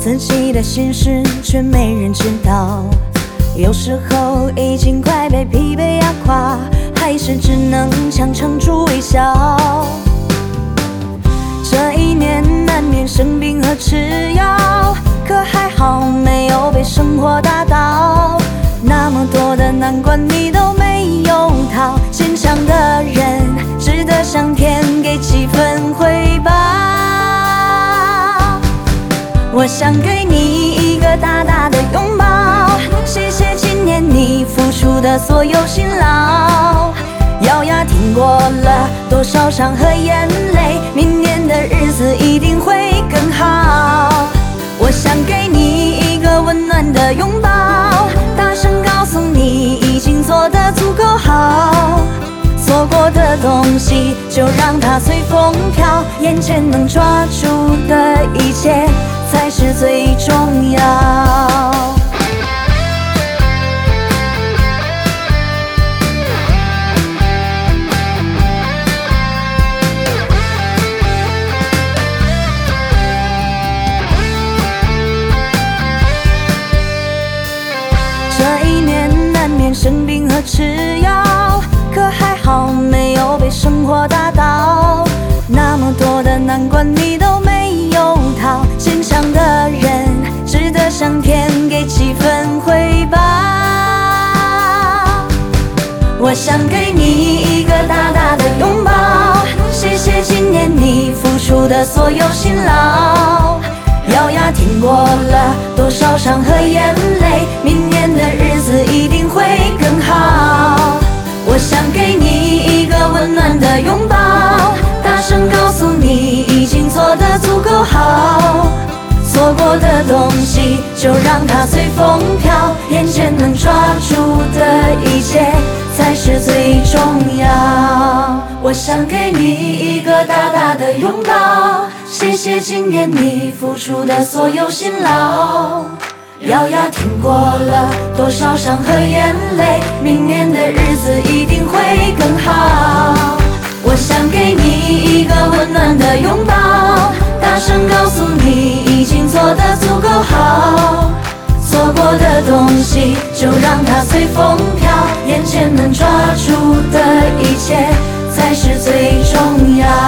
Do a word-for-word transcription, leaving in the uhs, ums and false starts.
自己的心事却没人知道，有时候已经快被疲惫压垮，还是只能强撑住微笑。这一年难免生病和吃药，可还好没有被生活打倒。那么多的难关你都没有逃，坚强的人值得上天给几分回报。我想给你一个大大的拥抱，谢谢今年你付出的所有辛劳。咬牙挺过了多少伤和眼泪，明年的日子一定会更好。我想给你一个温暖的拥抱，大声告诉你已经做得足够好。错过的东西就让它随风飘，眼前能抓住的一切才是最重要。这一年难免生病和吃药，可还好没有被生活打倒。那么多的难关你都没有逃，坚强的人值得上天给几分回报。我想给你一个大大的拥抱，谢谢今年你付出的所有辛劳。咬牙挺过了多少伤和眼泪，明年的日子一定会更好。我想给你一个温暖的拥抱，大声告诉你已经做得足够好。错过的东西就让它随风飘，眼前能抓住的一切才是最重要。我想给你一个大大的拥抱，谢谢今年你付出的所有辛劳。咬牙挺过了多少伤和眼泪，明年的日子一定会更好。我想给你一个温暖的拥抱，大声告诉你已经做得足够好。错过的东西就让它随风飘，眼前能抓住的一切才是最重要。